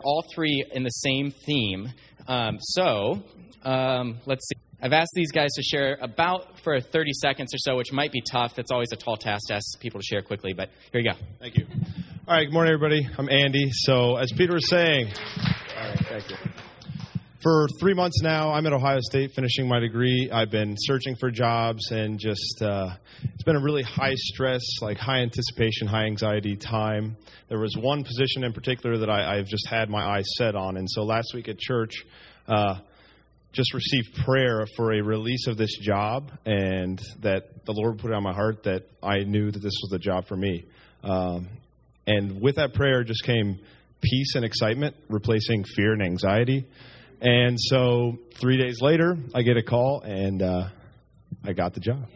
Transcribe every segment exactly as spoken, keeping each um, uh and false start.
all three in the same theme. Um, so um, let's see. I've asked these guys to share about for thirty seconds or so, which might be tough. It's always a tall task to ask people to share quickly, but here you go. Thank you. All right, good morning, everybody. I'm Andy. So as Peter was saying, all right, thank you. For three months now, I'm at Ohio State finishing my degree. I've been searching for jobs and just, uh, it's been a really high stress, like high anticipation, high anxiety time. There was one position in particular that I, I've just had my eyes set on. And so last week at church, uh, just received prayer for a release of this job, and that the Lord put it on my heart that I knew that this was the job for me. Um, and with that prayer just came peace and excitement, replacing fear and anxiety. And so three days later, I get a call, and uh, I got the job.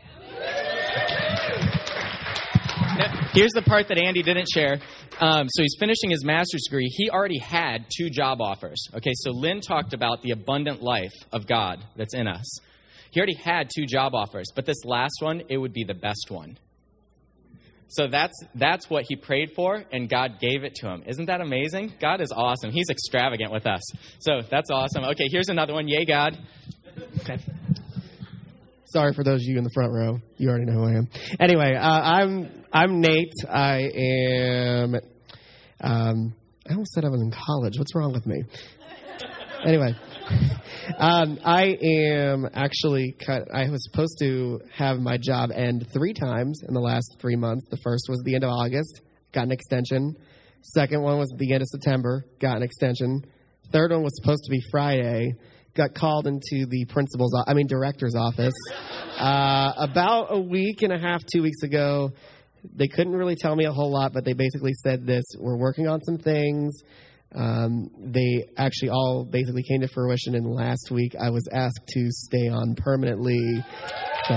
Here's the part that Andy didn't share. Um, so he's finishing his master's degree. He already had two job offers. Okay, so Lynn talked about the abundant life of God that's in us. He already had two job offers, but this last one, it would be the best one. So that's that's what he prayed for, and God gave it to him. Isn't that amazing? God is awesome. He's extravagant with us. So that's awesome. Okay, here's another one. Yay, God. Okay. Sorry for those of you in the front row. You already know who I am. Anyway, uh, I'm I'm Nate. I am. Um, I almost said I was in college. What's wrong with me? Anyway, um, I am actually. Cut, I was supposed to have my job end three times in the last three months. The first was the end of August, got an extension. Second one was the end of September, got an extension. Third one was supposed to be Friday. Got called into the principal's, I mean, director's office uh, about a week and a half, two weeks ago. They couldn't really tell me a whole lot, but they basically said this: we're working on some things. Um, they actually all basically came to fruition, and last week I was asked to stay on permanently. So,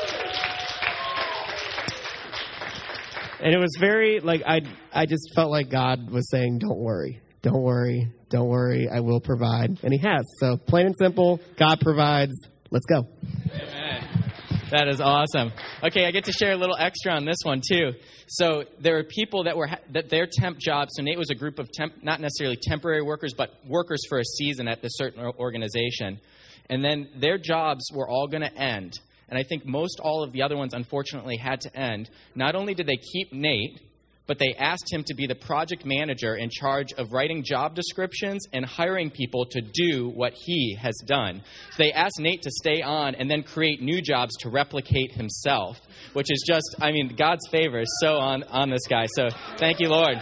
and it was very, like, I, I just felt like God was saying, don't worry. Don't worry. Don't worry. I will provide. And he has. So plain and simple, God provides. Let's go. Amen. That is awesome. Okay, I get to share a little extra on this one, too. So there are people that were ha- that their temp jobs. So Nate was a group of temp, not necessarily temporary workers, but workers for a season at this certain organization. And then their jobs were all going to end. And I think most all of the other ones, unfortunately, had to end. Not only did they keep Nate, but they asked him to be the project manager in charge of writing job descriptions and hiring people to do what he has done. So they asked Nate to stay on and then create new jobs to replicate himself, which is just, I mean, God's favor is so on, on this guy. So thank you, Lord.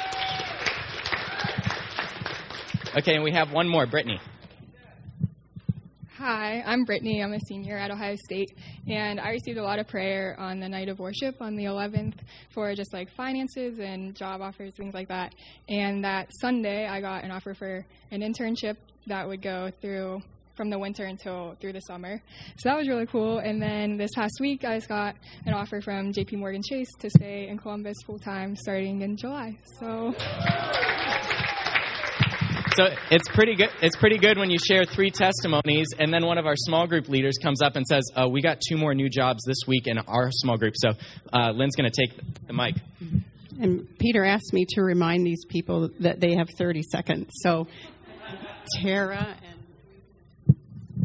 Okay, and we have one more. Brittany. Hi, I'm Brittany. I'm a senior at Ohio State, and I received a lot of prayer on the night of worship on the eleventh for just like finances and job offers, things like that. And that Sunday, I got an offer for an internship that would go through from the winter until through the summer. So that was really cool. And then this past week, I just got an offer from J P Morgan Chase to stay in Columbus full time starting in July. So. So it's pretty good. It's pretty good when you share three testimonies, and then one of our small group leaders comes up and says, uh, "We got two more new jobs this week in our small group." So uh, Lynn's going to take the mic. And Peter asked me to remind these people that they have thirty seconds. So Tara and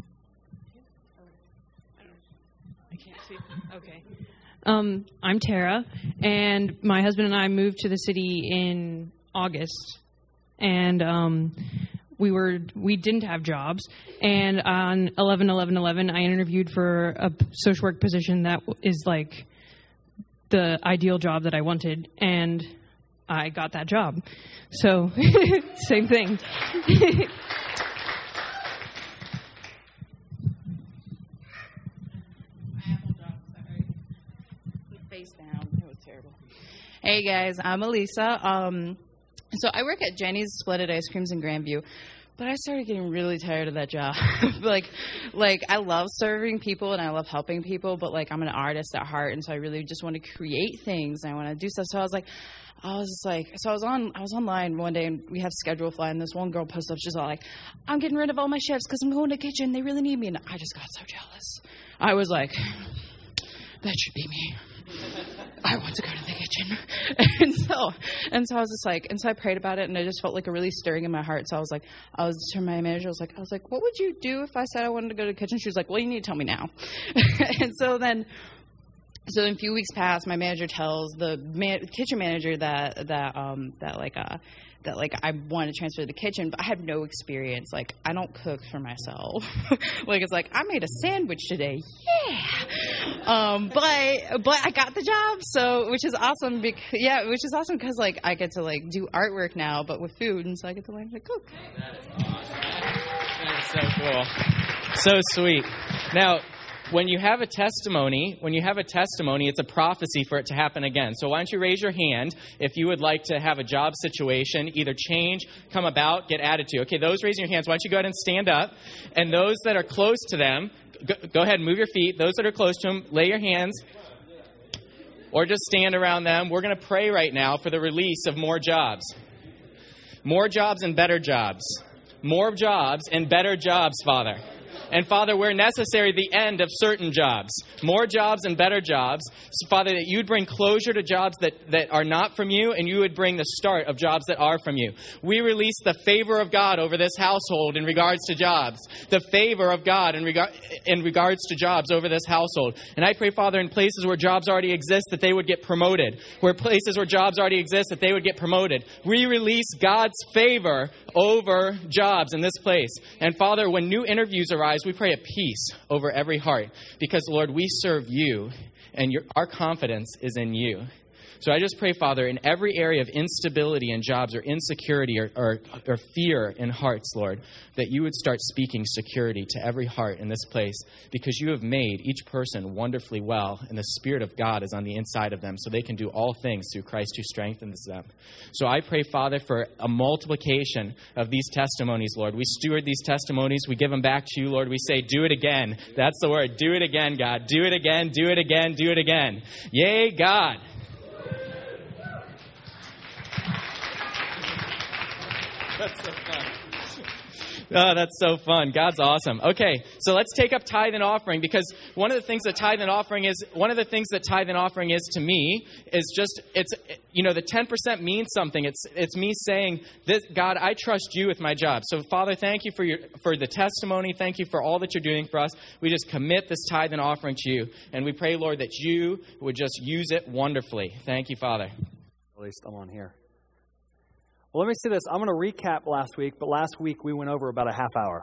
I can't see. Okay. Um, I'm Tara, and my husband and I moved to the city in August. And um, we were we didn't have jobs. And on eleven eleven eleven, I interviewed for a social work position that is like the ideal job that I wanted, and I got that job. So same thing. Face down. That was terrible. Hey guys, I'm Elisa. Um, So I work at Jenny's Splendid Ice Creams in Grandview, but I started getting really tired of that job. like, like I love serving people and I love helping people, but like I'm an artist at heart, and so I really just want to create things and I want to do stuff. So I was like, I was just like, so I was on, I was online one day and we have schedule fly, and this one girl posted up, she's all like, "I'm getting rid of all my shifts because I'm going to the kitchen. They really need me." And I just got so jealous. I was like, that should be me. I want to go to the kitchen. and so, and so I was just like, and so I prayed about it, and I just felt like a really stirring in my heart. So I was like, I was to my manager, I was like, I was like, what would you do if I said I wanted to go to the kitchen? She was like, well, you need to tell me now. and so then, so then a few weeks passed. My manager tells the man, kitchen manager that that um that like uh. that, like, I wanted to transfer to the kitchen, but I had no experience. Like, I don't cook for myself. like, it's like, I made a sandwich today. Yeah. Um, but, but I got the job, so, which is awesome. Because, yeah, which is awesome because, like, I get to, like, do artwork now, but with food, and so I get to learn to cook. That is awesome. That is so cool. So sweet. Now, when you have a testimony, when you have a testimony, it's a prophecy for it to happen again. So why don't you raise your hand if you would like to have a job situation either change, come about, get added to. Okay, those raising your hands, why don't you go ahead and stand up? And those that are close to them, go, go ahead and move your feet. Those that are close to them, lay your hands or just stand around them. We're going to pray right now for the release of more jobs. More jobs and better jobs. More jobs and better jobs, Father. And, Father, where necessary, the end of certain jobs. More jobs and better jobs. So, Father, that you'd bring closure to jobs that, that are not from you, and you would bring the start of jobs that are from you. We release the favor of God over this household in regards to jobs. The favor of God in, reg- in regards to jobs over this household. And I pray, Father, in places where jobs already exist, that they would get promoted. Where places where jobs already exist, that they would get promoted. We release God's favor over jobs in this place. And, Father, when new interviews arise, we pray a peace over every heart because, Lord, we serve you and your, our confidence is in you. So I just pray, Father, in every area of instability in jobs or insecurity or, or, or fear in hearts, Lord, that you would start speaking security to every heart in this place because you have made each person wonderfully well and the Spirit of God is on the inside of them so they can do all things through Christ who strengthens them. So I pray, Father, for a multiplication of these testimonies, Lord. We steward these testimonies. We give them back to you, Lord. We say, do it again. That's the word. Do it again, God. Do it again. Do it again. Do it again. Yay, God. That's so fun. Oh, that's so fun. God's awesome. Okay, so let's take up tithe and offering because one of the things that tithe and offering is, one of the things that tithe and offering is to me is just, it's, you know, the ten percent means something. It's it's me saying, this, God, I trust you with my job. So, Father, thank you for your for the testimony. Thank you for all that you're doing for us. We just commit this tithe and offering to you. And we pray, Lord, that you would just use it wonderfully. Thank you, Father. At least I'm on here. Well, let me say this. I'm going to recap last week, but last week we went over about a half hour.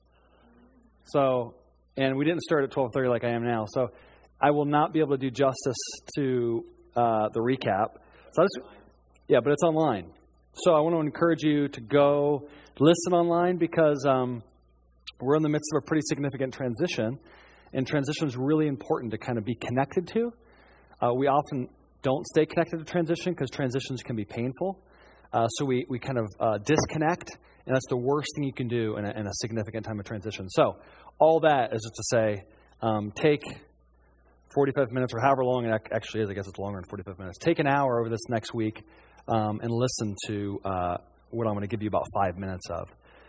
So, and we didn't start at twelve thirty like I am now. So I will not be able to do justice to uh, the recap. So I just, yeah, but it's online. So I want to encourage you to go listen online because um, we're in the midst of a pretty significant transition. And transition is really important to kind of be connected to. Uh, we often don't stay connected to transition because transitions can be painful. Uh, so we, we kind of uh, disconnect, and that's the worst thing you can do in a, in a significant time of transition. So all that is just to say, um, take forty-five minutes or however long it actually is. I guess it's longer than forty-five minutes. Take an hour over this next week um, and listen to uh, what I'm going to give you about five minutes of.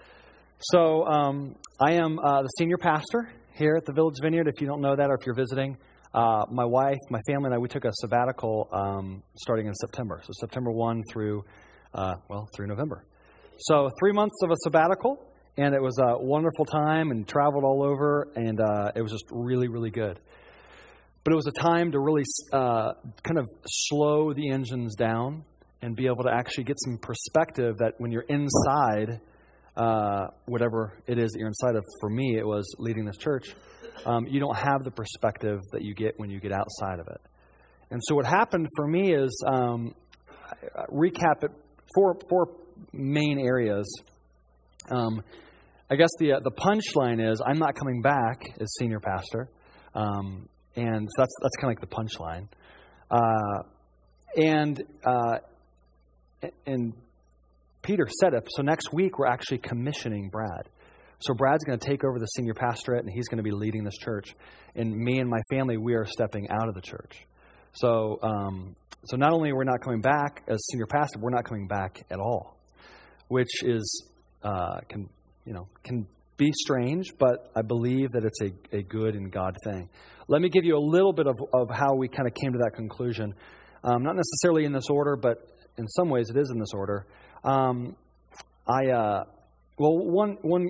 So um, I am uh, the senior pastor here at the Village Vineyard. If you don't know that or if you're visiting, uh, my wife, my family, and I, we took a sabbatical um, starting in September. So September first through Uh, well, through November. So three months of a sabbatical, and it was a wonderful time and traveled all over, and uh, it was just really, really good. But it was a time to really uh, kind of slow the engines down and be able to actually get some perspective that when you're inside, uh, whatever it is that you're inside of, for me, it was leading this church, um, you don't have the perspective that you get when you get outside of it. And so what happened for me is, um, recap it, Four four main areas. Um, I guess the uh, the punchline is I'm not coming back as senior pastor, um, and so that's that's kind of like the punchline. Uh, and uh, and Peter said it. So next week we're actually commissioning Brad. So Brad's going to take over the senior pastorate, and he's going to be leading this church. And me and my family, we are stepping out of the church. So. Um, So not only are we not coming back as senior pastor, we're not coming back at all, which is uh, can you know can be strange, but I believe that it's a, a good and God thing. Let me give you a little bit of, of how we kind of came to that conclusion. Um, not necessarily in this order, but in some ways it is in this order. Um, I, uh, well, one, one,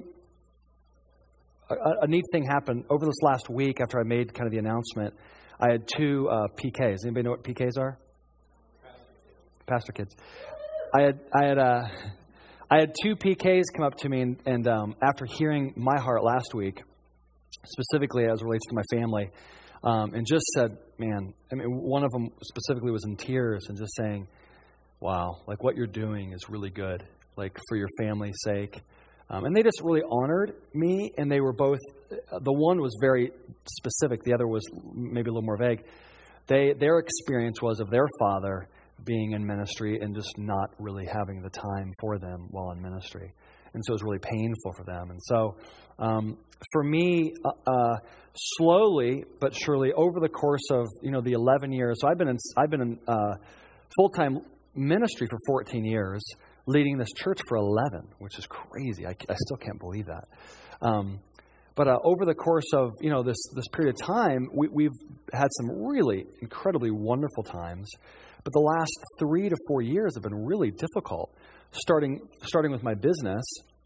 a, a neat thing happened over this last week after I made kind of the announcement. I had two uh, P Ks. Anybody know what P Ks are? Pastor kids. I had, I had, uh, I had two P Ks come up to me, and, and um, after hearing my heart last week, specifically as it relates to my family, um, and just said, man, I mean, one of them specifically was in tears and just saying, wow, like what you're doing is really good, like for your family's sake. Um, and they just really honored me, and they were both, the one was very specific, the other was maybe a little more vague. They, their experience was of their father being in ministry and just not really having the time for them while in ministry. And so it was really painful for them. And so um, for me, uh, uh, slowly but surely over the course of, you know, the eleven years, so I've been in, I've been in uh, full-time ministry for fourteen years, leading this church for eleven, which is crazy. I, I still can't believe that. Um, but uh, over the course of, you know, this, this period of time, we, we've had some really incredibly wonderful times. But the last three to four years have been really difficult. Starting starting with my business,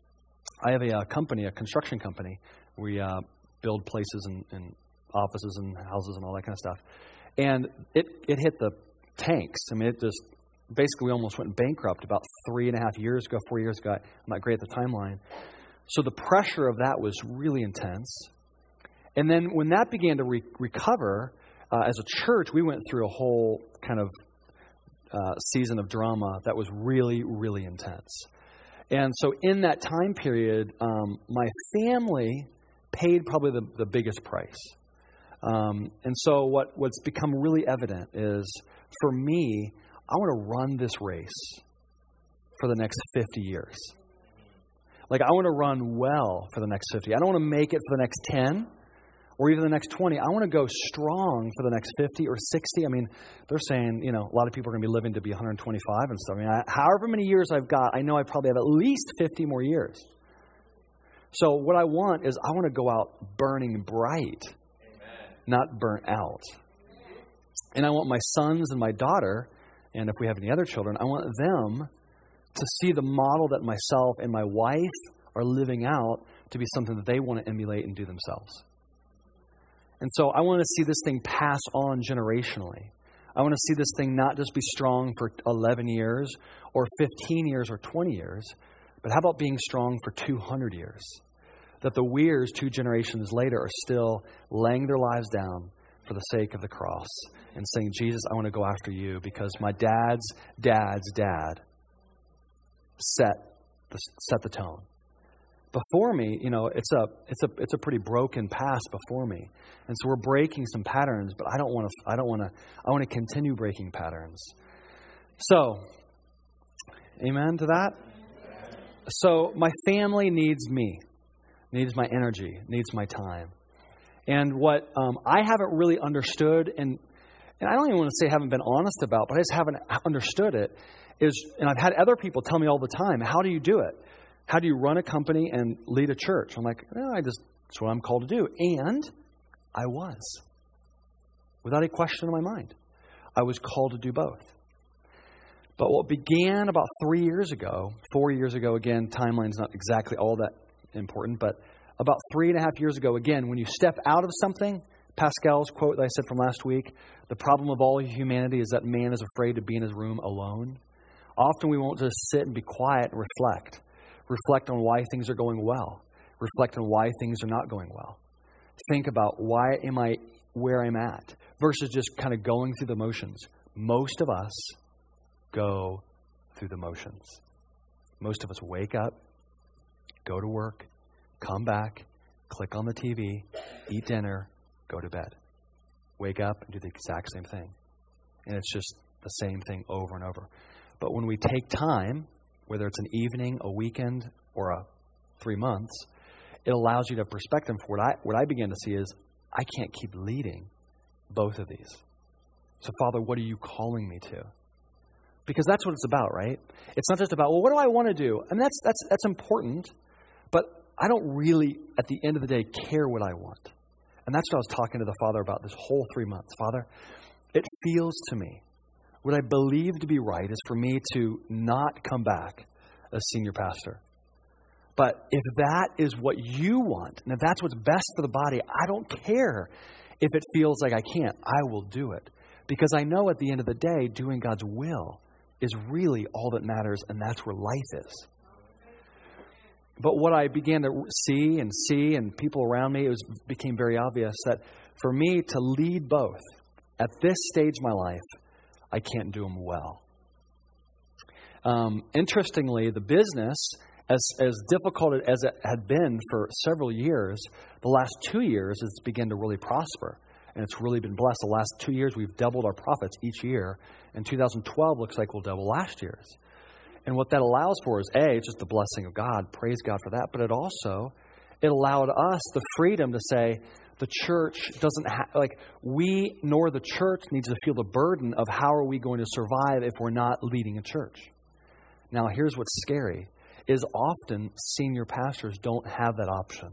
I have a, a company, a construction company. We uh, build places and, and offices and houses and all that kind of stuff. And it, it hit the tanks. I mean, it just basically we almost went bankrupt about three and a half years ago, four years ago. I'm not great at the timeline. So the pressure of that was really intense. And then when that began to re- recover, uh, as a church, we went through a whole kind of Uh, season of drama that was really, really intense. And so in that time period, um, my family paid probably the, the biggest price. Um, and so what, what's become really evident is, for me, I want to run this race for the next fifty years. Like, I want to run well for the next fifty. I don't want to make it for the next ten. Or even the next twenty. I want to go strong for the next fifty or sixty. I mean, they're saying, you know, a lot of people are going to be living to be one hundred twenty-five and stuff. I mean, I, however many years I've got, I know I probably have at least fifty more years. So what I want is I want to go out burning bright, Amen. Not burnt out. And I want my sons and my daughter, and if we have any other children, I want them to see the model that myself and my wife are living out to be something that they want to emulate and do themselves. And so I want to see this thing pass on generationally. I want to see this thing not just be strong for eleven years or fifteen years or twenty years, but how about being strong for two hundred years? That the Weirs, two generations later, are still laying their lives down for the sake of the cross and saying, Jesus, I want to go after you because my dad's dad's dad set the, set the tone. Before me, you know, it's a it's a it's a pretty broken past before me, and so we're breaking some patterns. But I don't want to. I don't want to. I want to continue breaking patterns. So, amen to that. So my family needs me, needs my energy, needs my time, and what um, I haven't really understood, and and I don't even want to say haven't been honest about, but I just haven't understood it. Is and I've had other people tell me all the time, how do you do it? How do you run a company and lead a church? I'm like, well, I just, that's what I'm called to do. And I was. Without a question in my mind. I was called to do both. But what began about three years ago, four years ago, again, timeline's not exactly all that important, but about three and a half years ago, again, when you step out of something, Pascal's quote that I said from last week, the problem of all humanity is that man is afraid to be in his room alone. Often we won't just sit and be quiet and reflect. Reflect on why things are going well. Reflect on why things are not going well. Think about why am I where I'm at versus just kind of going through the motions. Most of us go through the motions. Most of us wake up, go to work, come back, click on the T V, eat dinner, go to bed. Wake up and do the exact same thing. And it's just the same thing over and over. But when we take time, whether it's an evening, a weekend, or a three months, it allows you to have perspective for what I, what I began to see is, I can't keep leading both of these. So, Father, what are you calling me to? Because that's what it's about, right? It's not just about, well, what do I want to do? And that's that's that's important, but I don't really, at the end of the day, care what I want. And that's what I was talking to the Father about this whole three months. Father, it feels to me, what I believe to be right is for me to not come back as senior pastor. But if that is what you want, and if that's what's best for the body, I don't care if it feels like I can't. I will do it. Because I know at the end of the day, doing God's will is really all that matters, and that's where life is. But what I began to see and see and people around me, it was, became very obvious that for me to lead both at this stage of my life, I can't do them well. Um, interestingly, the business, as, as difficult as it had been for several years, the last two years it's begun to really prosper. And it's really been blessed. The last two years we've doubled our profits each year. And two thousand twelve looks like we'll double last year's. And what that allows for is, A, it's just the blessing of God. Praise God for that. But it also, it allowed us the freedom to say the church doesn't have, like, we nor the church needs to feel the burden of how are we going to survive if we're not leading a church. Now, here's what's scary, is often senior pastors don't have that option.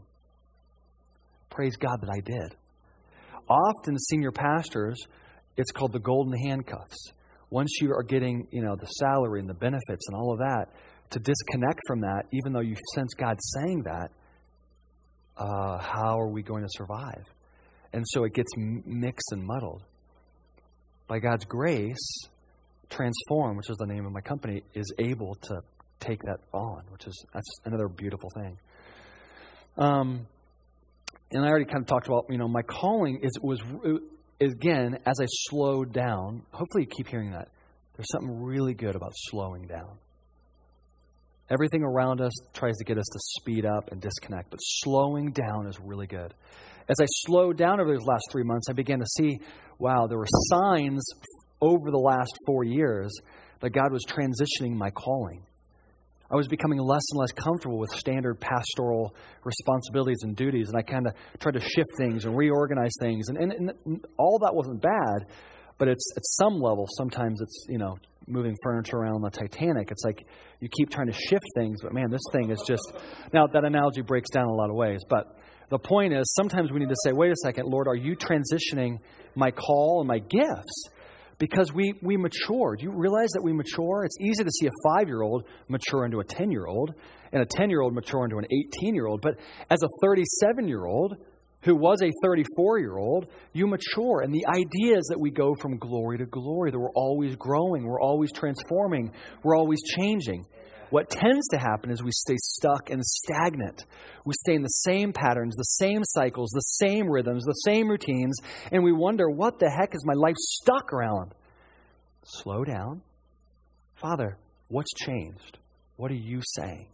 Praise God that I did. Often senior pastors, it's called the golden handcuffs. Once you are getting, you know, the salary and the benefits and all of that, to disconnect from that, even though you sense God saying that, uh, how are we going to survive? And so it gets mixed and muddled. By God's grace, Transform, which is the name of my company, is able to take that on, which is that's another beautiful thing. Um, and I already kind of talked about, you know, my calling is was. Again, as I slowed down, hopefully you keep hearing that. There's something really good about slowing down. Everything around us tries to get us to speed up and disconnect, but slowing down is really good. As I slowed down over those last three months, I began to see, wow, there were signs over the last four years that God was transitioning my calling. I was becoming less and less comfortable with standard pastoral responsibilities and duties, and I kind of tried to shift things and reorganize things, and, and, and all that wasn't bad, but it's at some level, sometimes it's, you know, moving furniture around the Titanic. It's like you keep trying to shift things, but man, this thing is just, now that analogy breaks down in a lot of ways, but the point is sometimes we need to say, wait a second, Lord, are you transitioning my call and my gifts? Because we, we mature. Do you realize that we mature? It's easy to see a five-year-old mature into a ten-year-old and a ten-year-old mature into an eighteen-year-old. But as a thirty-seven-year-old who was a thirty-four-year-old, you mature. And the idea is that we go from glory to glory, that we're always growing, we're always transforming, we're always changing. What tends to happen is we stay stuck and stagnant. We stay in the same patterns, the same cycles, the same rhythms, the same routines, and we wonder, what the heck is my life stuck around? Slow down. Father, what's changed? What are you saying?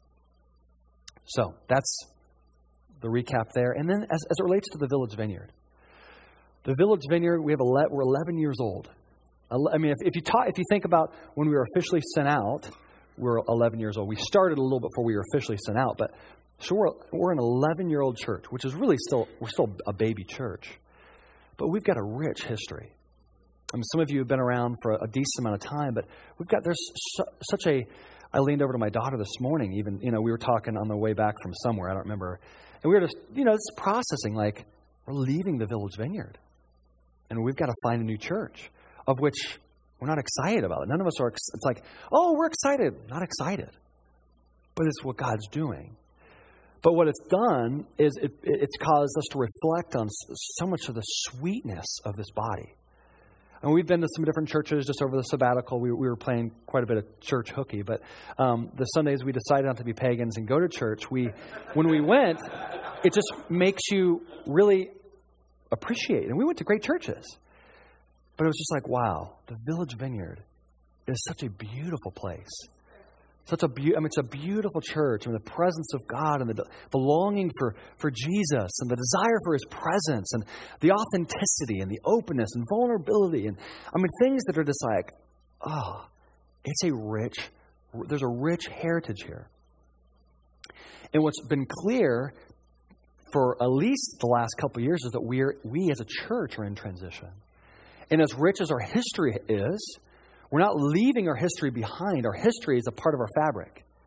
So that's the recap there. And then as, as it relates to the Village Vineyard. The Village Vineyard, we have ele- we're eleven years old. I mean, if, if you talk, if you think about when we were officially sent out, we're eleven years old. We started a little before we were officially sent out, but so we're, we're an eleven-year-old church, which is really still, we're still a baby church. But we've got a rich history. I mean, some of you have been around for a decent amount of time, but we've got, there's su- such a, I leaned over to my daughter this morning, even, you know, we were talking on the way back from somewhere, I don't remember, and we were just, you know, just processing, like, we're leaving the Village Vineyard, and we've got to find a new church, of which we're not excited about it. None of us are, it's like, oh, we're excited. Not excited. But it's what God's doing. But what it's done is it, it's caused us to reflect on so much of the sweetness of this body. And we've been to some different churches just over the sabbatical. We, we were playing quite a bit of church hooky. But um, the Sundays we decided not to be pagans and go to church. We, when we went, it just makes you really appreciate. And we went to great churches. But it was just like, wow, the Village Vineyard is such a beautiful place. Such a be- I mean, it's a beautiful church. I mean, the presence of God and the, the longing for, for Jesus and the desire for His presence and the authenticity and the openness and vulnerability. And I mean, things that are just like, oh, it's a rich, there's a rich heritage here. And what's been clear for at least the last couple of years is that we're, we as a church are in transition. And as rich as our history is, we're not leaving our history behind. Our history is a part of our fabric.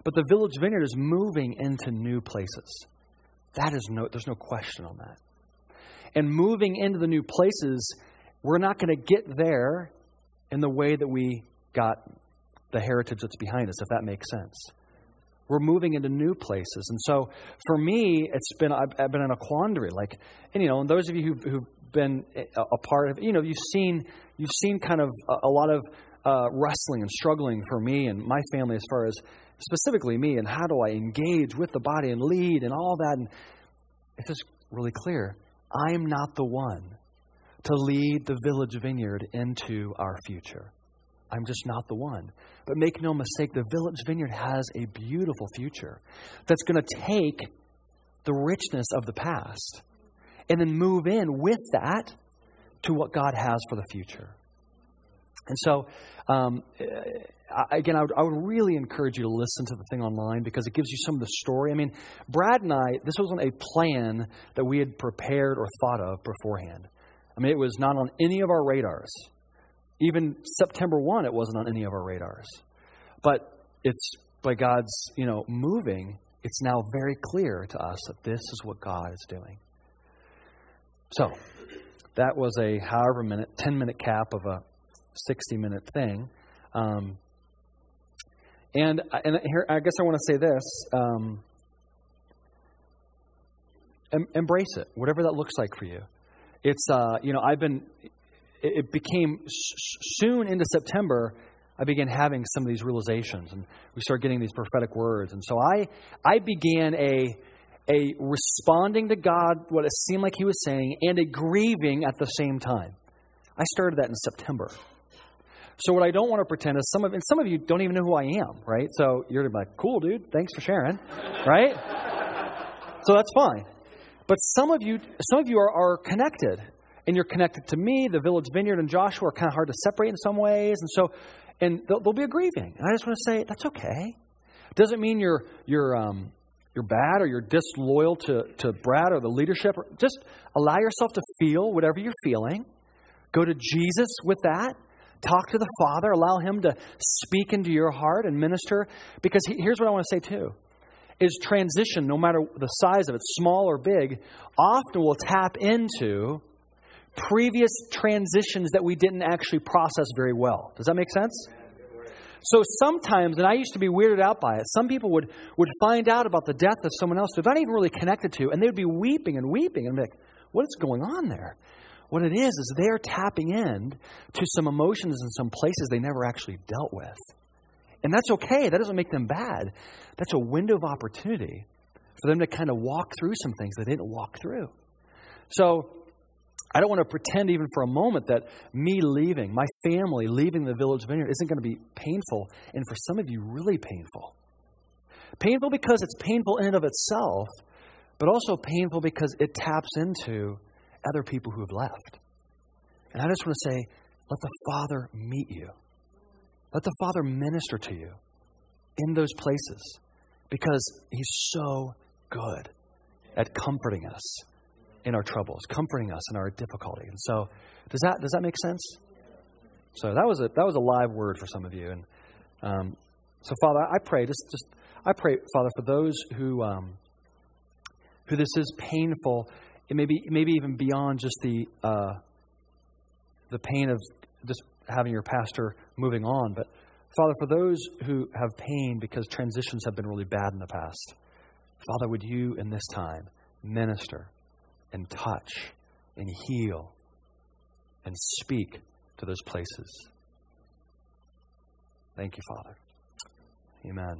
But the Village Vineyard is moving into new places. That is no, there's no question on that. And moving into the new places, we're not going to get there in the way that we got the heritage that's behind us, if that makes sense. We're moving into new places. And so for me, it's been, I've, I've been in a quandary. Like, and you know, and those of you who've, who've been a, a part of, you know, you've seen, you've seen kind of a, a lot of uh, wrestling and struggling for me and my family as far as specifically me and how do I engage with the body and lead and all that. And it's just really clear. I'm not the one to lead the Village Vineyard into our future. I'm just not the one. But make no mistake, the Village Vineyard has a beautiful future that's going to take the richness of the past and then move in with that to what God has for the future. And so, um, again, I would, I would really encourage you to listen to the thing online because it gives you some of the story. I mean, Brad and I, this wasn't a plan that we had prepared or thought of beforehand. I mean, it was not on any of our radars. Even September first, it wasn't on any of our radars. But it's by God's, you know, moving, it's now very clear to us that this is what God is doing. So, that was a however minute, ten minute cap of a sixty minute thing. Um, and, and here, I guess I want to say this. Um, em- embrace it, whatever that looks like for you. It's, uh, you know, I've been... It became soon into September, I began having some of these realizations and we started getting these prophetic words. And so I I began a a responding to God, what it seemed like he was saying, and a grieving at the same time. I started that in September. So what I don't want to pretend is some of, and some of you don't even know who I am, right? So you're like, cool, dude, thanks for sharing, right? So that's fine. But some of you, some of you are, are connected. And you're connected to me, the Village Vineyard and Joshua are kind of hard to separate in some ways. And so, and there'll, there'll be a grieving. And I just want to say, that's okay. Doesn't mean you're you're um, you're bad or you're disloyal to, to Brad or the leadership. Just allow yourself to feel whatever you're feeling. Go to Jesus with that. Talk to the Father. Allow him to speak into your heart and minister. Because he, here's what I want to say too. Is transition, no matter the size of it, small or big, often will tap into previous transitions that we didn't actually process very well. Does that make sense? So sometimes, and I used to be weirded out by it, some people would, would find out about the death of someone else they're not even really connected to, and they would be weeping and weeping and be like, what is going on there? What it is, is they're tapping in to some emotions in some places they never actually dealt with. And that's okay. That doesn't make them bad. That's a window of opportunity for them to kind of walk through some things they didn't walk through. So, I don't want to pretend even for a moment that me leaving, my family leaving the Village Vineyard isn't going to be painful. And for some of you, really painful. Painful because it's painful in and of itself, but also painful because it taps into other people who have left. And I just want to say, let the Father meet you. Let the Father minister to you in those places because he's so good at comforting us in our troubles, comforting us in our difficulty. And so, does that does that make sense? So that was a that was a live word for some of you. And um, so, Father, I pray just just I pray, Father, for those who um, who this is painful. It may be maybe even beyond just the uh, the pain of just having your pastor moving on, but Father, for those who have pain because transitions have been really bad in the past, Father, would you in this time minister and touch and heal and speak to those places. Thank you, Father. Amen.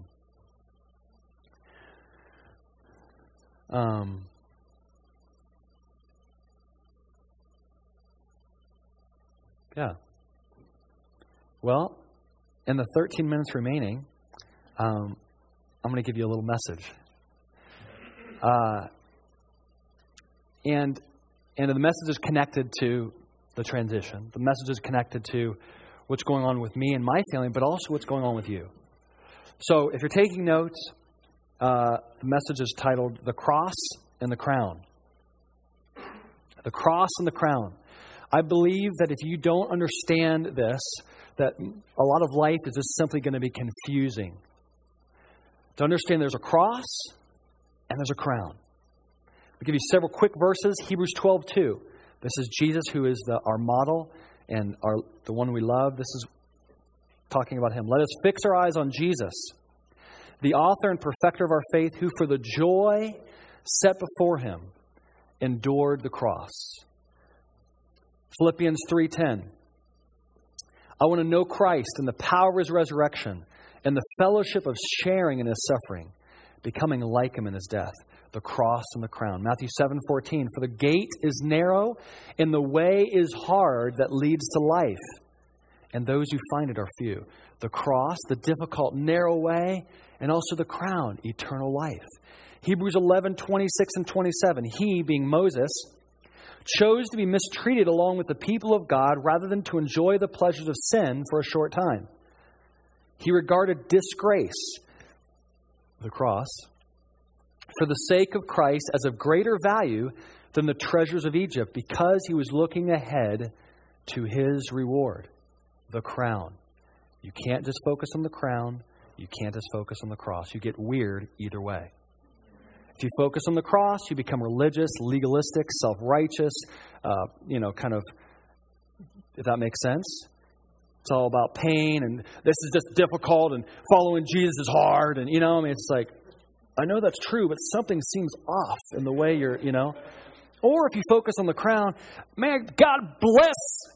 Um, yeah. Well, in the thirteen minutes remaining, um, I'm going to give you a little message. Uh, and and the message is connected to the transition. The message is connected to what's going on with me and my family, but also what's going on with you. So if you're taking notes, uh, the message is titled The Cross and the Crown. The Cross and the Crown. I believe that if you don't understand this, that a lot of life is just simply going to be confusing. to understand there's a cross and there's a crown. I'll give you several quick verses. Hebrews twelve two. This is Jesus, who is the, our model and our, the one we love. This is talking about him. Let us fix our eyes on Jesus, the author and perfecter of our faith, who for the joy set before him endured the cross. Philippians three ten. I want to know Christ and the power of his resurrection and the fellowship of sharing in his suffering, becoming like him in his death, the cross and the crown. Matthew seven fourteen. For the gate is narrow and the way is hard that leads to life, and those who find it are few. The cross, the difficult, narrow way, and also the crown, eternal life. Hebrews eleven twenty-six and twenty-seven. He, being Moses, chose to be mistreated along with the people of God rather than to enjoy the pleasures of sin for a short time. He regarded disgrace, the cross, for the sake of Christ as of greater value than the treasures of Egypt, because he was looking ahead to his reward, the crown. You can't just focus on the crown. You can't just focus on the cross. You get weird either way. If you focus on the cross, you become religious, legalistic, self-righteous, uh, you know, kind of, if that makes sense. It's all about pain, and this is just difficult, and following Jesus is hard, and, you know, I mean, it's like, I know that's true, but something seems off in the way you're, you know. Or if you focus on the crown, man, God bless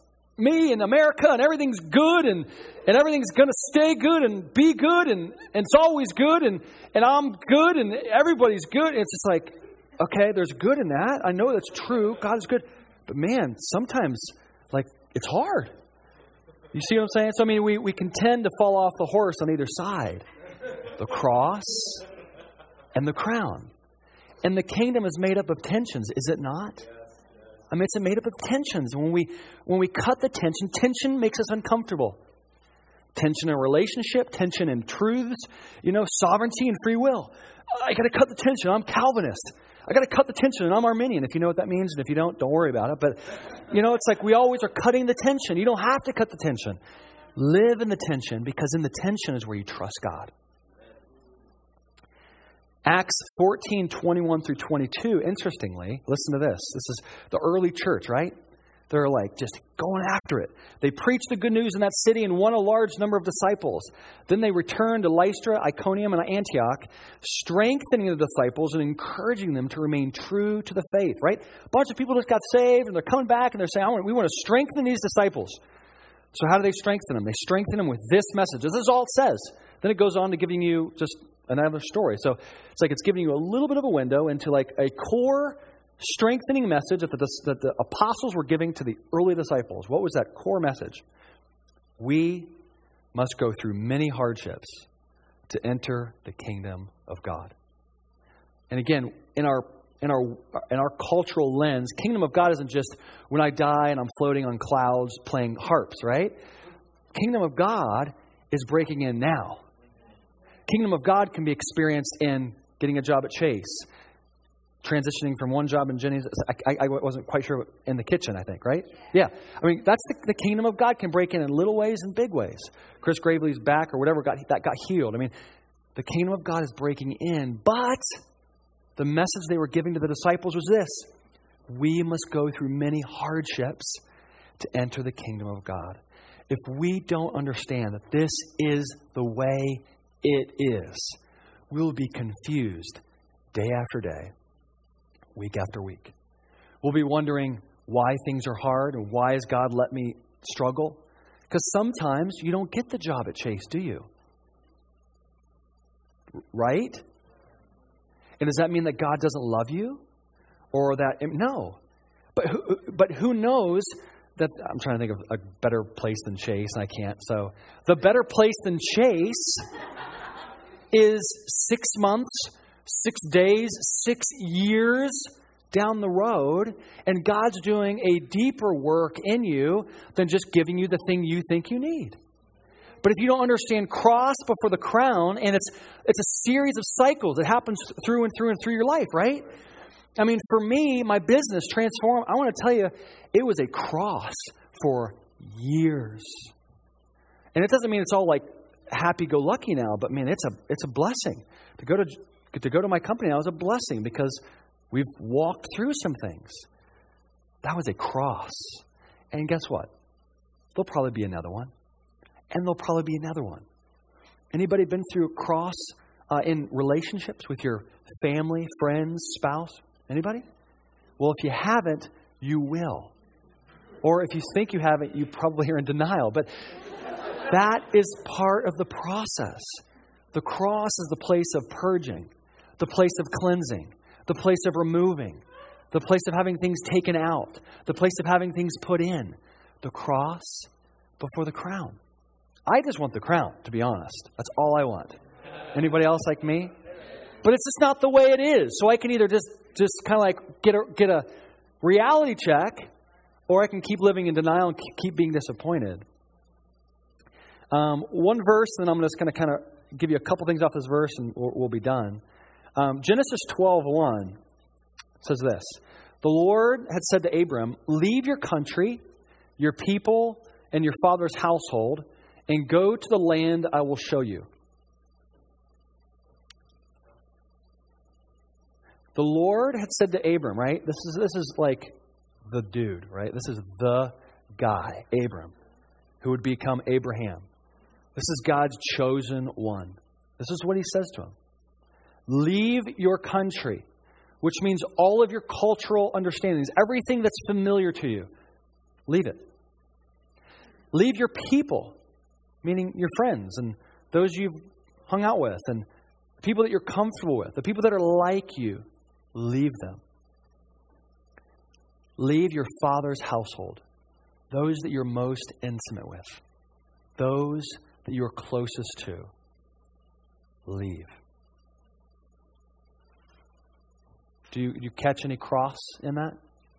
me and America, and everything's good, and, and everything's going to stay good and be good, and, and it's always good, and, and I'm good, and everybody's good. It's just like, okay, there's good in that. I know that's true. God is good. But man, sometimes, like, it's hard. You see what I'm saying? So, I mean, we, we can tend to fall off the horse on either side. The cross and the crown. And the kingdom is made up of tensions, is it not? I mean, it's made up of tensions. When we when we cut the tension, tension makes us uncomfortable. Tension in a relationship, tension in truths, you know, sovereignty and free will. I got to cut the tension. I'm Calvinist. I got to cut the tension, and I'm Arminian, if you know what that means. And if you don't, don't worry about it. But, you know, it's like we always are cutting the tension. You don't have to cut the tension. Live in the tension, because in the tension is where you trust God. Acts fourteen, twenty-one through twenty-two, interestingly, listen to this. This is the early church, right? They're like just going after it. They preached the good news in that city and won a large number of disciples. Then they returned to Lystra, Iconium, and Antioch, strengthening the disciples and encouraging them to remain true to the faith, right? A bunch of people just got saved, and they're coming back, and they're saying, I want, we want to strengthen these disciples. So how do they strengthen them? They strengthen them with this message. This is all it says. Then it goes on to giving you just another story. So it's like it's giving you a little bit of a window into like a core strengthening message that the, that the apostles were giving to the early disciples. What was that core message? We must go through many hardships to enter the kingdom of God. And again, in our in our in our cultural lens, kingdom of God isn't just when I die and I'm floating on clouds playing harps, right? Kingdom of God is breaking in now. Kingdom of God can be experienced in getting a job at Chase, transitioning from one job in Jenny's. I, I wasn't quite sure, in the kitchen, I think, right? Yeah. I mean, that's the, the kingdom of God can break in in little ways and big ways. Chris Gravely's back or whatever got that got healed. I mean, the kingdom of God is breaking in, but the message they were giving to the disciples was this: we must go through many hardships to enter the kingdom of God. If we don't understand that this is the way it is, we will be confused day after day, week after week. We'll be wondering why things are hard and why has God let me struggle? Because sometimes you don't get the job at Chase, do you? Right? And does that mean that God doesn't love you? Or that, no. But who, but who knows that, I'm trying to think of a better place than Chase, and I can't. So the better place than Chase is six months, six days, six years down the road, and God's doing a deeper work in you than just giving you the thing you think you need. But if you don't understand cross before the crown, and it's it's a series of cycles that happens through and through and through your life, right? I mean, for me, my business transformed. I want to tell you, it was a cross for years. And it doesn't mean it's all like happy-go-lucky now, but man, it's a it's a blessing To go to to go to my company now is a blessing because we've walked through some things. That was a cross. And guess what? There'll probably be another one. And there'll probably be another one. Anybody been through a cross uh, in relationships with your family, friends, spouse? Anybody? Well, if you haven't, you will. Or if you think you haven't, you probably are in denial. But that is part of the process. The cross is the place of purging, the place of cleansing, the place of removing, the place of having things taken out, the place of having things put in. The cross before the crown. I just want the crown, to be honest. That's all I want. Anybody else like me? But it's just not the way it is. So I can either just, just kind of like get a, get a reality check, or I can keep living in denial and keep being disappointed. Um, one verse, and then I'm just going to kind of give you a couple things off this verse, and we'll, we'll be done. Um, Genesis twelve one says this. The Lord had said to Abram, leave your country, your people, and your father's household, and go to the land I will show you. The Lord had said to Abram, right? This is this is like the dude, right? This is the guy, Abram, who would become Abraham. This is God's chosen one. This is what he says to him. Leave your country, which means all of your cultural understandings, everything that's familiar to you. Leave it. Leave your people, meaning your friends and those you've hung out with and the people that you're comfortable with, the people that are like you. Leave them. Leave your father's household, those that you're most intimate with, those that you're closest to. Leave. Do you, do you catch any cross in that?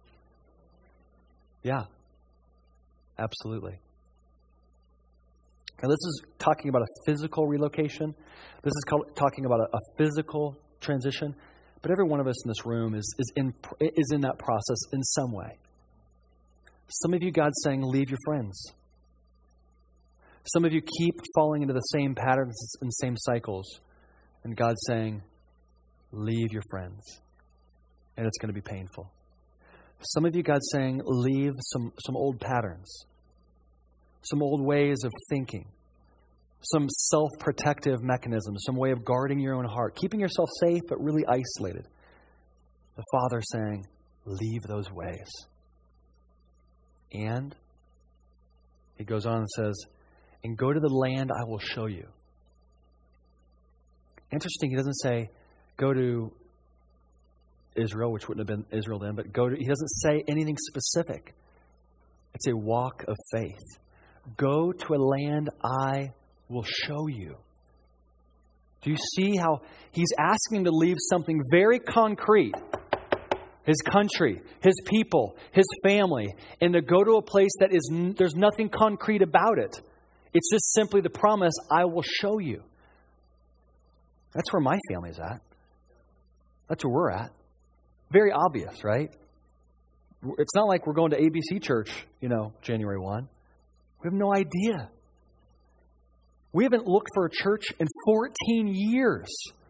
Yeah, absolutely. Now, this is talking about a physical relocation. This is called, talking about a, a physical transition. But every one of us in this room is, is, in, is in that process in some way. Some of you, God's saying, leave your friends. Some of you keep falling into the same patterns and same cycles. And God's saying, leave your friends. And it's going to be painful. Some of you, God's saying, leave some, some old patterns. Some old ways of thinking. Some self-protective mechanisms. Some way of guarding your own heart. Keeping yourself safe, but really isolated. The Father saying, leave those ways. And he goes on and says, and go to the land I will show you. Interesting, he doesn't say, go to Israel, which wouldn't have been Israel then, but go to, he doesn't say anything specific. It's a walk of faith. Go to a land I will show you. Do you see how he's asking to leave something very concrete? His country, his people, his family, and to go to a place that is, there's nothing concrete about it. It's just simply the promise, I will show you. That's where my family's at. That's where we're at. Very obvious, right? It's not like we're going to A B C Church, you know, January first. We have no idea. We haven't looked for a church in fourteen years.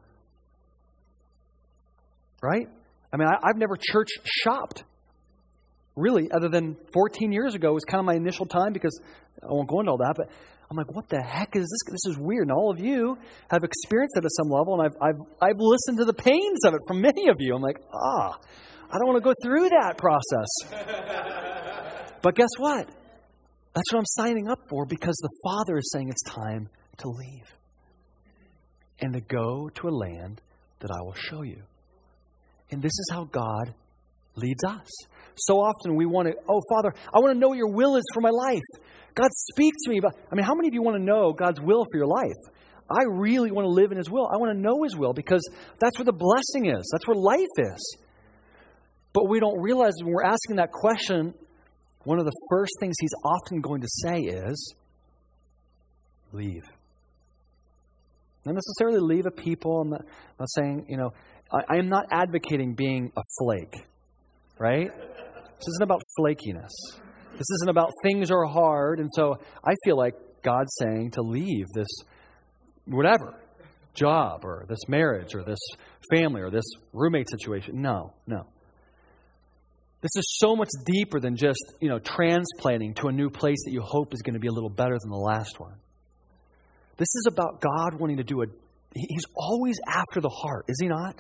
Right? I mean, I, I've never church shopped. Really, other than fourteen years ago was kind of my initial time because I won't go into all that, but I'm like, what the heck is this? This is weird. And all of you have experienced it at some level, and I've I've I've listened to the pains of it from many of you. I'm like, ah, I don't want to go through that process. But guess what? That's what I'm signing up for because the Father is saying it's time to leave and to go to a land that I will show you. And this is how God leads us. So often we want to, oh, Father, I want to know what your will is for my life. God, speak to me about, I mean, how many of you want to know God's will for your life? I really want to live in His will. I want to know His will because that's where the blessing is. That's where life is. But we don't realize when we're asking that question, one of the first things He's often going to say is, leave. Not necessarily leave a people. I'm not, I'm not saying, you know, I, I am not advocating being a flake, right? This isn't about flakiness. This isn't about things are hard. And so I feel like God's saying to leave this, whatever. job or this marriage or this family or this roommate situation. No, no. This is so much deeper than just, you know, transplanting to a new place that you hope is going to be a little better than the last one. This is about God wanting to do a... He's always after the heart, is he not?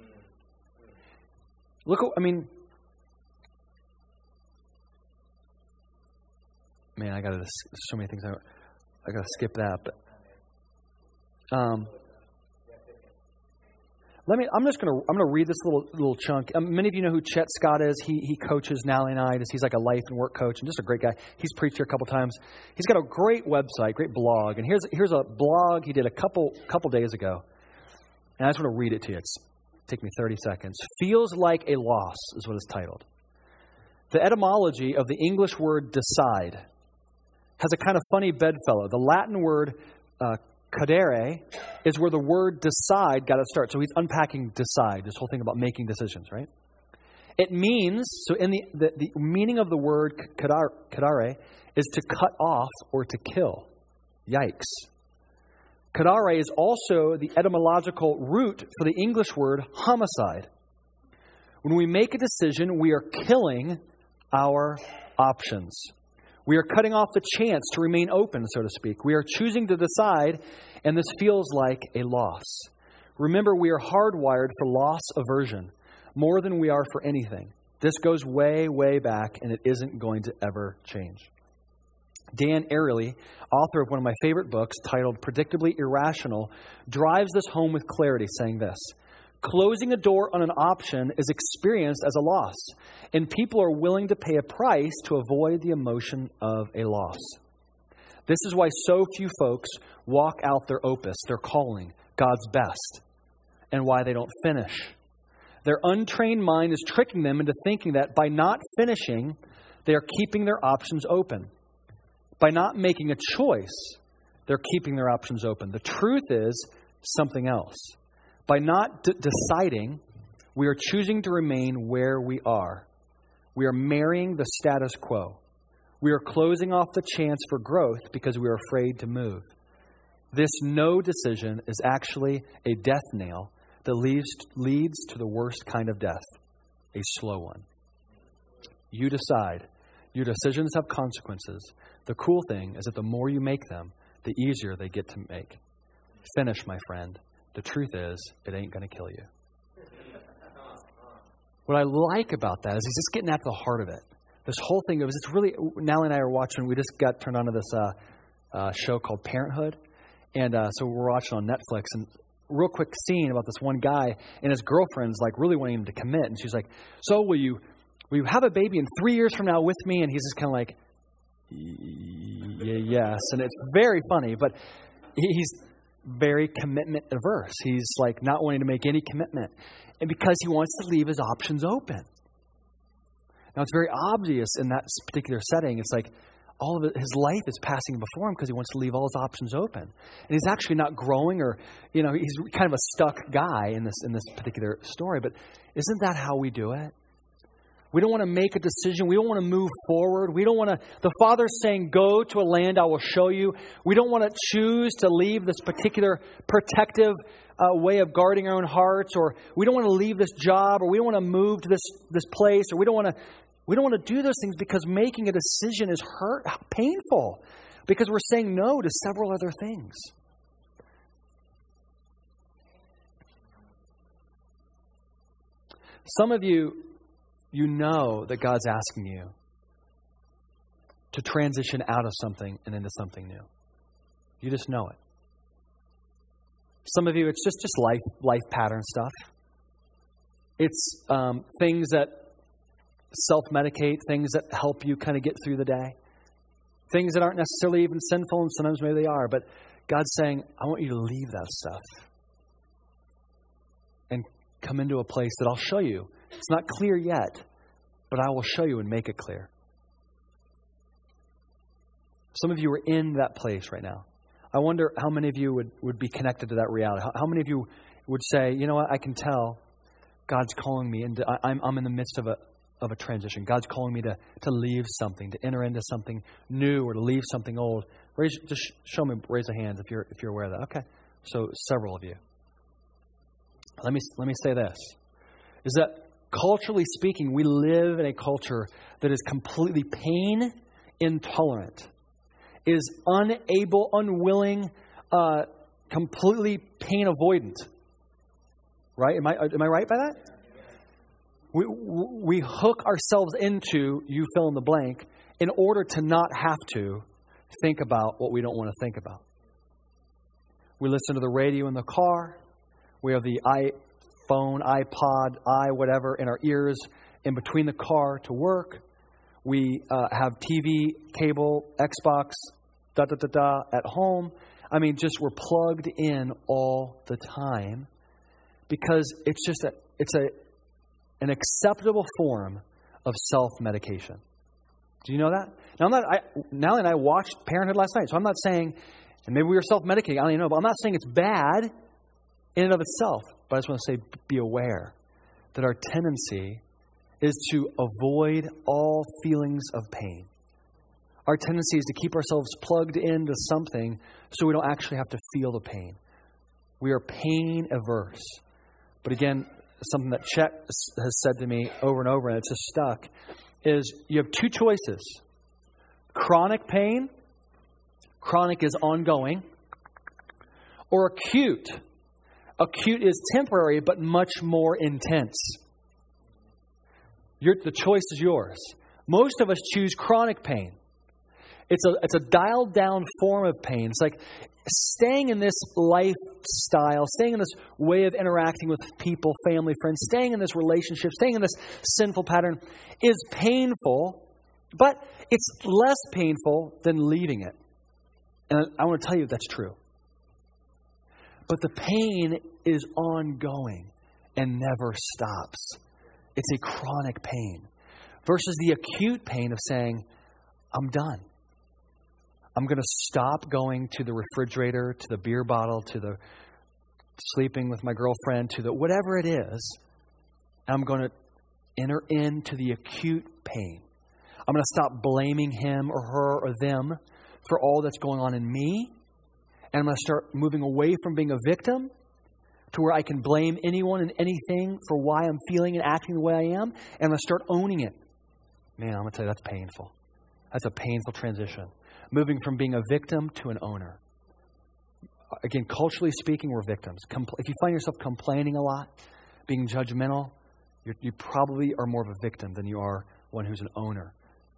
Look, I mean... Man, I got to... So many things. I, I got to skip that, but... Um... Let me. I'm just gonna. I'm gonna read this little little chunk. Um, many of you know who Chet Scott is. He he coaches Nally Night. He's like a life and work coach, and just a great guy. He's preached here a couple times. He's got a great website, great blog. And here's here's a blog he did a couple couple days ago. And I just want to read it to you. It's take me thirty seconds. Feels like a loss is what it's titled. The etymology of the English word decide has a kind of funny bedfellow. The Latin word uh, cadere is where the word decide got to start. So he's unpacking decide, this whole thing about making decisions, right? It means, so in the, the, the meaning of the word cadare, cadare is to cut off or to kill. Yikes. Cadare is also the etymological root for the English word homicide. When we make a decision, we are killing our options. We are cutting off the chance to remain open, so to speak. We are choosing to decide, and this feels like a loss. Remember, we are hardwired for loss aversion more than we are for anything. This goes way, way back, and it isn't going to ever change. Dan Ariely, author of one of my favorite books titled Predictably Irrational, drives this home with clarity, saying this: closing a door on an option is experienced as a loss, and people are willing to pay a price to avoid the emotion of a loss. This is why so few folks walk out their opus, their calling, God's best, and why they don't finish. Their untrained mind is tricking them into thinking that by not finishing, they are keeping their options open. By not making a choice, they're keeping their options open. The truth is something else. By not d- deciding, we are choosing to remain where we are. We are marrying the status quo. We are closing off the chance for growth because we are afraid to move. This no decision is actually a death nail that leads, leads to the worst kind of death, a slow one. You decide. Your decisions have consequences. The cool thing is that the more you make them, the easier they get to make. Finish, my friend. The truth is, it ain't going to kill you. What I like about that is he's just getting at the heart of it. This whole thing, it was it's really, Nally and I are watching, we just got turned on to this uh, uh, show called Parenthood. And uh, so we're watching on Netflix, and real quick scene about this one guy and his girlfriend's like really wanting him to commit. And she's like, so will you, will you have a baby in three years from now with me? And he's just kind of like, yes. And it's very funny, but he's very commitment averse. He's like not wanting to make any commitment. And because he wants to leave his options open. Now, it's very obvious in that particular setting. It's like all of it, his life is passing before him because he wants to leave all his options open. And he's actually not growing, or, you know, he's kind of a stuck guy in this in this particular story. But isn't that how we do it? We don't want to make a decision. We don't want to move forward. We don't want to... The Father's saying, go to a land I will show you. We don't want to choose to leave this particular protective uh, way of guarding our own hearts, or we don't want to leave this job, or we don't want to move to this, this place, or we don't want to... We don't want to do those things because making a decision is hurt, painful, because we're saying no to several other things. Some of you, you know that God's asking you to transition out of something and into something new. You just know it. Some of you, it's just, just life, life pattern stuff. It's um, things that self-medicate, things that help you kind of get through the day. Things that aren't necessarily even sinful, and sometimes maybe they are. But God's saying, I want you to leave that stuff and come into a place that I'll show you. It's not clear yet, but I will show you and make it clear. Some of you are in that place right now. I wonder how many of you would, would be connected to that reality. How, how many of you would say, you know what, I can tell God's calling me, and I'm, I'm in the midst of a of a transition. God's calling me to, to leave something, to enter into something new, or to leave something old. Raise, just show me, raise a hand if you're if you're aware of that. Okay, So several of you. Let me let me say this, is that culturally speaking, we live in a culture that is completely pain intolerant, is unable, unwilling, uh, completely pain avoidant. Right? Am I am I right by that? We we hook ourselves into, you fill in the blank, in order to not have to think about what we don't want to think about. We listen to the radio in the car. We have the iPhone, iPod, i whatever in our ears in between the car to work. We uh, have T V, cable, Xbox, da da da da at home. I mean, just we're plugged in all the time because it's just a it's a an acceptable form of self-medication. Do you know that? Now, I'm not, I, Natalie and I watched Parenthood last night, so I'm not saying, and maybe we were self-medicating, I don't even know, but I'm not saying it's bad in and of itself. But I just want to say, be aware that our tendency is to avoid all feelings of pain. Our tendency is to keep ourselves plugged into something so we don't actually have to feel the pain. We are pain averse. But again, something that Chet has said to me over and over, and it's just stuck, is you have two choices. Chronic pain, chronic is ongoing, or acute. Acute is temporary, but much more intense. You're, the choice is yours. Most of us choose chronic pain. It's a, it's a dialed down form of pain. It's like staying in this lifestyle, staying in this way of interacting with people, family, friends, staying in this relationship, staying in this sinful pattern is painful, but it's less painful than leaving it. And I want to tell you that's true. But the pain is ongoing and never stops. It's a chronic pain versus the acute pain of saying, I'm done. I'm going to stop going to the refrigerator, to the beer bottle, to the sleeping with my girlfriend, to the whatever it is. I'm going to enter into the acute pain. I'm going to stop blaming him or her or them for all that's going on in me. And I'm going to start moving away from being a victim to where I can blame anyone and anything for why I'm feeling and acting the way I am. And I'm going to start owning it. Man, I'm going to tell you, that's painful. That's a painful transition. Moving from being a victim to an owner. Again, culturally speaking, we're victims. Compl- if you find yourself complaining a lot, being judgmental, you're, you probably are more of a victim than you are one who's an owner.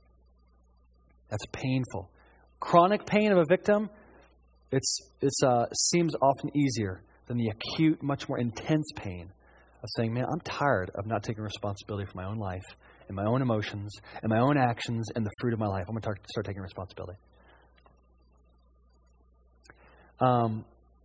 That's painful. Chronic pain of a victim, it's it's uh, seems often easier than the acute, much more intense pain of saying, man, I'm tired of not taking responsibility for my own life and my own emotions and my own actions and the fruit of my life. I'm going to start taking responsibility. Um,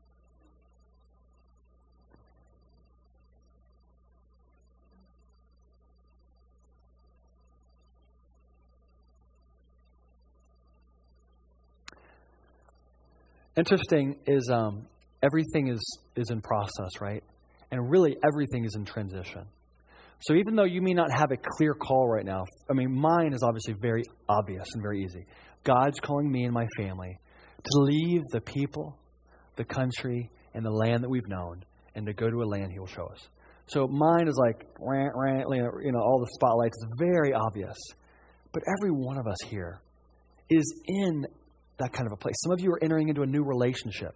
interesting is um, everything is, is in process, right? And really everything is in transition. So even though you may not have a clear call right now, I mean, mine is obviously very obvious and very easy. God's calling me and my family to leave the people, the country, and the land that we've known, and to go to a land He will show us. So mine is like, rant, rant, you know, all the spotlights. It's very obvious. But every one of us here is in that kind of a place. Some of you are entering into a new relationship.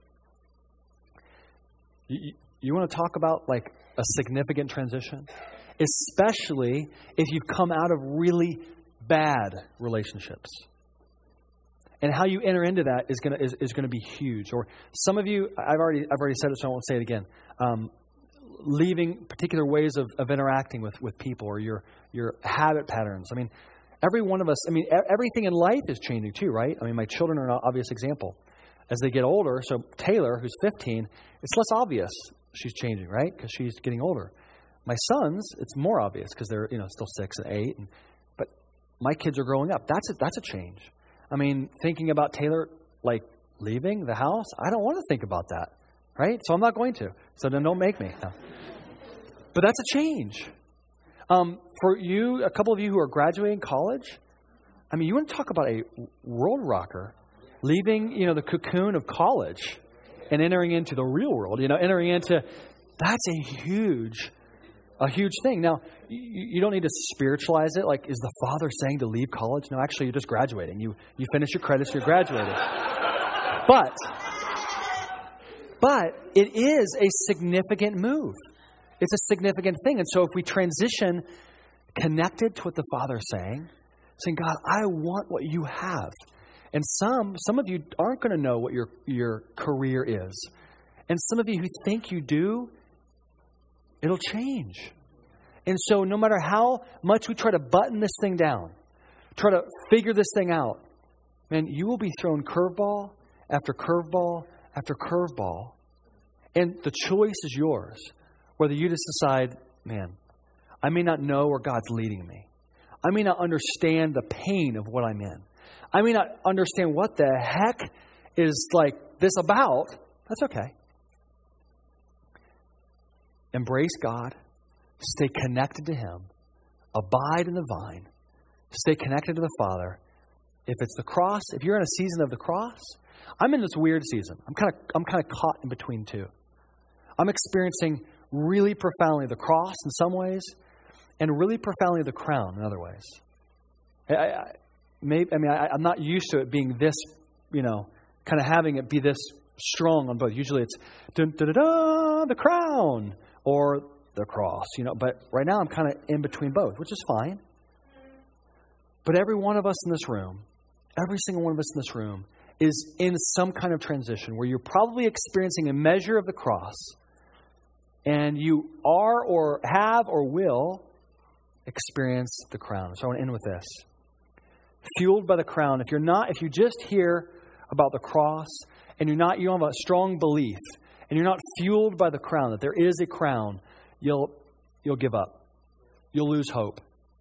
You, you want to talk about like a significant transition? Especially if you've come out of really bad relationships. And how you enter into that is going to is, is going to be huge. Or some of you, I've already I've already said it, so I won't say it again. Um, leaving particular ways of, of interacting with, with people, or your your habit patterns. I mean, every one of us. I mean, everything in life is changing too, right? I mean, my children are an obvious example. As they get older, so Taylor, who's fifteen, it's less obvious she's changing, right? Because she's getting older. My sons, it's more obvious because they're you know still six and eight. And, but my kids are growing up. That's a, that's a change. I mean, thinking about Taylor, like, leaving the house, I don't want to think about that, right? So I'm not going to. So then don't make me. No. But that's a change. Um, for you, a couple of you who are graduating college, I mean, you want to talk about a world rocker, leaving, you know, the cocoon of college and entering into the real world, you know, entering into, that's a huge, a huge thing. Now, you, you don't need to spiritualize it. Like, is the Father saying to leave college? No, actually, you're just graduating. You, you finish your credits, you're graduating. But, but it is a significant move. It's a significant thing. And so if we transition connected to what the Father's saying, saying, God, I want what you have. And some some of you aren't going to know what your, your career is. And some of you who think you do, it'll change. And so no matter how much we try to button this thing down, try to figure this thing out, man, you will be thrown curveball after curveball after curveball. And the choice is yours. Whether you just decide, man, I may not know where God's leading me. I may not understand the pain of what I'm in. I may not understand what the heck is like this about. That's okay. Embrace God. Stay connected to Him. Abide in the vine. Stay connected to the Father. If it's the cross, if you're in a season of the cross, I'm in this weird season. I'm kind of I'm kind of caught in between two. I'm experiencing really profoundly the cross in some ways, and really profoundly the crown in other ways. I, I, maybe, I mean, I, I'm not used to it being this, you know, kind of having it be this strong on both. Usually it's dun, dun, dun, dun, the crown or the cross, you know. But right now I'm kind of in between both, which is fine. But every one of us in this room, every single one of us in this room is in some kind of transition where you're probably experiencing a measure of the cross. And you are or have or will experience the crown. So I want to end with this. Fueled by the crown. If you're not, if you just hear about the cross and you're not, you don't have a strong belief and you're not fueled by the crown, that there is a crown, you'll, you'll give up. You'll lose hope.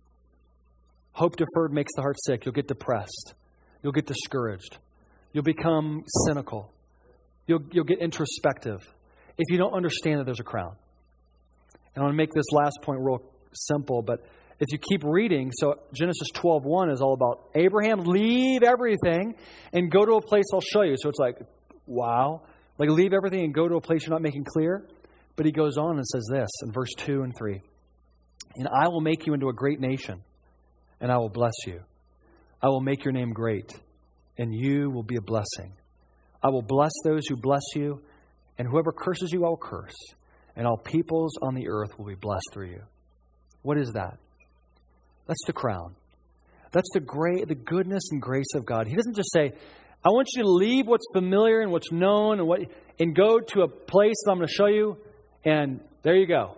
Hope deferred makes the heart sick. You'll get depressed. You'll get discouraged. You'll become cynical. You'll, you'll get introspective if you don't understand that there's a crown. And I want to make this last point real simple, but if you keep reading, so Genesis twelve one is all about Abraham, leave everything and go to a place I'll show you. So it's like, wow, like leave everything and go to a place you're not making clear. But he goes on and says this in verse two and three. And I will make you into a great nation, and I will bless you. I will make your name great, and you will be a blessing. I will bless those who bless you, and whoever curses you, I will curse. And all peoples on the earth will be blessed through you. What is that? That's the crown. That's the great, the goodness and grace of God. He doesn't just say, I want you to leave what's familiar and what's known and what, and go to a place that I'm going to show you, and there you go.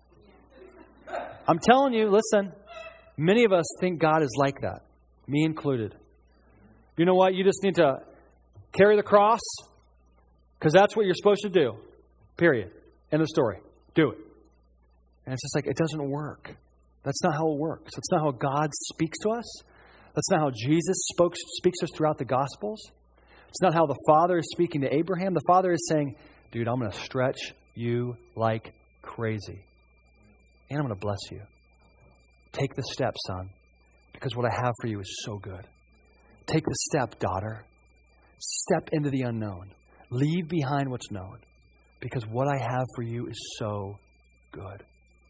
I'm telling you, listen, many of us think God is like that, me included. You know what? You just need to carry the cross because that's what you're supposed to do, period. End of story. Do it. And it's just like, it doesn't work. That's not how it works. That's not how God speaks to us. That's not how Jesus spoke, speaks to us throughout the Gospels. It's not how the Father is speaking to Abraham. The Father is saying, dude, I'm going to stretch you like crazy. And I'm going to bless you. Take the step, son, because what I have for you is so good. Take the step, daughter. Step into the unknown. Leave behind what's known, because what I have for you is so good.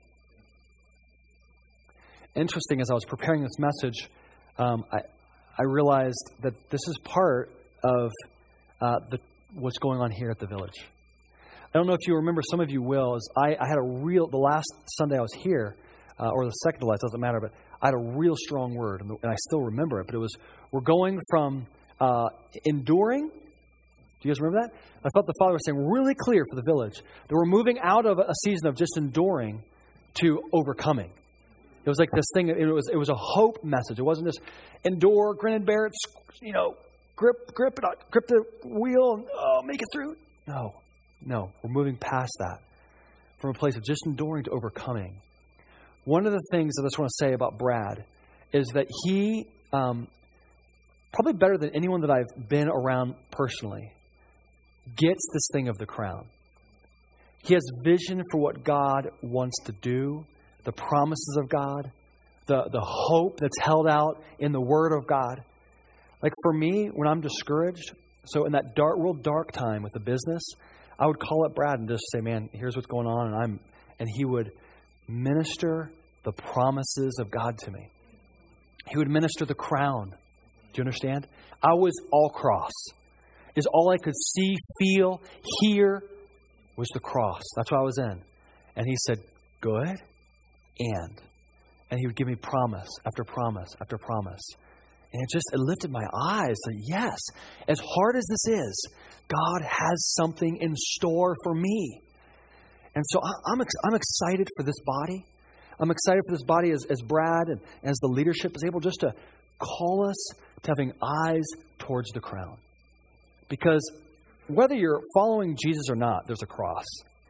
Interesting, as I was preparing this message, um, I, I realized that this is part of uh, the, what's going on here at the Village. I don't know if you remember, some of you will, is I, I had a real, the last Sunday I was here, uh, or the second to last, doesn't matter, but I had a real strong word, and, and I still remember it, but it was, we're going from uh, enduring. Do you guys remember that? I thought the Father was saying really clear for the Village that we're moving out of a season of just enduring to overcoming. It was like this thing, it was it was a hope message. It wasn't just endure, grin and bear it, you know, grip, grip it, grip the wheel, and oh, make it through. No, no, we're moving past that from a place of just enduring to overcoming. One of the things that I just want to say about Brad is that he, um, probably better than anyone that I've been around personally, gets this thing of the crown. He has vision for what God wants to do, the promises of God, the, the hope that's held out in the Word of God. Like for me, when I'm discouraged, So in that dark, real dark time with the business, I would call up Brad and just say, man, here's what's going on. And I'm, and he would minister the promises of God to me. He would minister the crown. Do you understand? I was all cross. Is all I could see, feel, hear was the cross. That's what I was in. And he said, good, and. And he would give me promise after promise after promise. And it just, it lifted my eyes to, yes, as hard as this is, God has something in store for me. And so I'm I'm excited for this body. I'm excited for this body as, as Brad and as the leadership is able just to call us to having eyes towards the crown. Because whether you're following Jesus or not, there's a cross.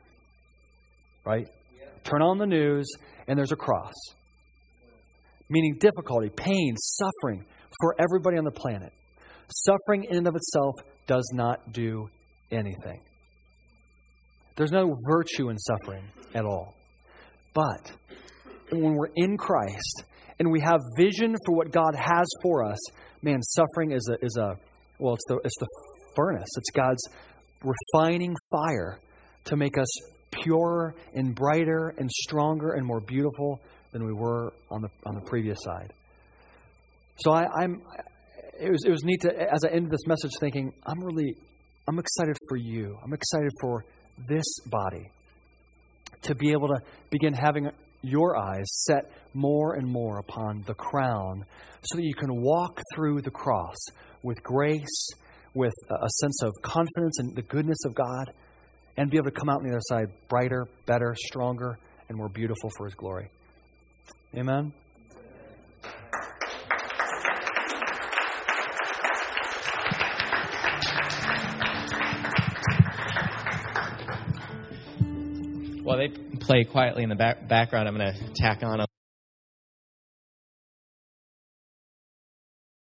Right? Yeah. Turn on the news and there's a cross. Meaning difficulty, pain, suffering for everybody on the planet. Suffering in and of itself does not do anything. There's no virtue in suffering at all. But when we're in Christ and we have vision for what God has for us, man, suffering is a is a well, it's the it's the furnace. It's God's refining fire to make us purer and brighter and stronger and more beautiful than we were on the on the previous side. So I, I'm. It was it was neat to, as I ended this message, thinking I'm really I'm excited for you. I'm excited for this body to be able to begin having your eyes set more and more upon the crown, so that you can walk through the cross with grace, with a sense of confidence in the goodness of God, and be able to come out on the other side brighter, better, stronger, and more beautiful for His glory. Amen? While they play quietly in the back- background, I'm going to tack on a